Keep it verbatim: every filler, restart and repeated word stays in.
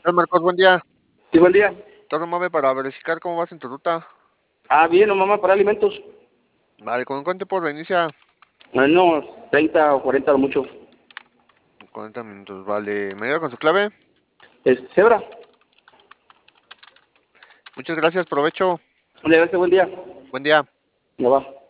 Hola Marcos, buen día. Sí, buen día. Te mueve para verificar cómo vas en tu ruta. Ah, bien, o mamá, para alimentos. Vale, ¿con cuánto tiempo reinicia? Unos treinta o cuarenta a lo mucho. cuarenta minutos, vale. ¿Me ayuda con su clave? Es cebra. Muchas gracias, provecho. Gracias, buen día. Buen día. No va.